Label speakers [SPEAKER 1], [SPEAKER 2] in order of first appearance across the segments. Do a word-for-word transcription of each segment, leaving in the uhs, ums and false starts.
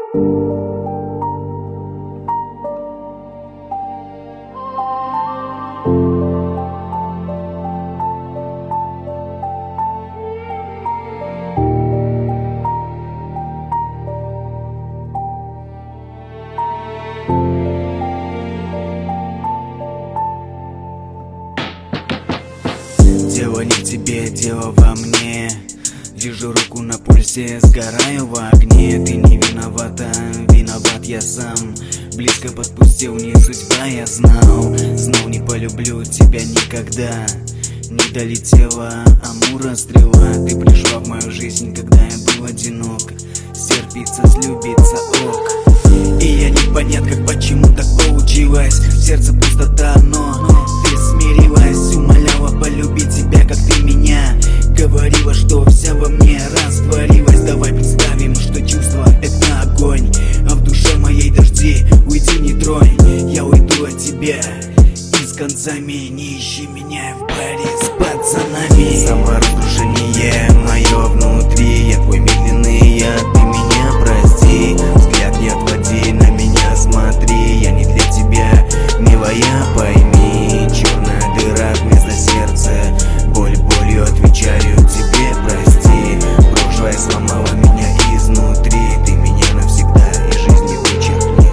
[SPEAKER 1] Дело не в тебе, дело во мне. Держу руку на пульсе, сгораю в огне. Ты не виновата, виноват я сам. Близко подпустил, не судьба, я знал. Знал, не полюблю тебя никогда. Не долетела Амура стрела. Ты пришла в мою жизнь, когда я был одинок. Стерпится, слюбится, ок. И я не понят, как почему так получилось. В сердце пустота, но ты смирилась. Умоляла полюбить тебя, как ты меня. Говорила, что вся во мне растворилась. Давай представим, что чувство — это огонь, а в душе моей дожди. Уйди, не тронь, я уйду от тебя. И с концами не ищи меня в баре с пацанами. Саморазрушение мое внутри. Я твой медленный яд, ты меня прости. Взгляд не отводи, на меня смотри. Я не для тебя, милая, пойми. Черная дыра вместо сердца. Боль болью отвечаю тебе, прости. Прошлое сломало меня изнутри. Ты меня навсегда из жизни вычеркни.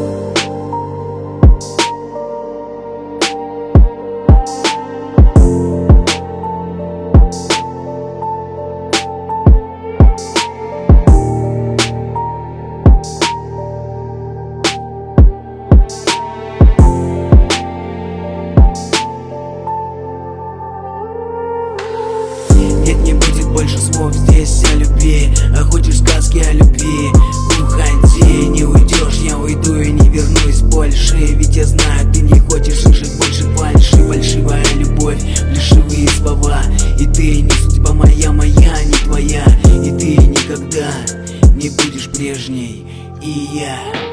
[SPEAKER 1] Нет, не будет больше слов здесь о любви. А хочешь сказки о любви? Уходи, не уйдешь, я уйду и не вернусь больше. Ведь я знаю, ты не хочешь слышать больше фальши. Фальшивая любовь, фальшивые слова. И ты не судьба моя, моя, не твоя. И ты никогда не будешь прежней. И я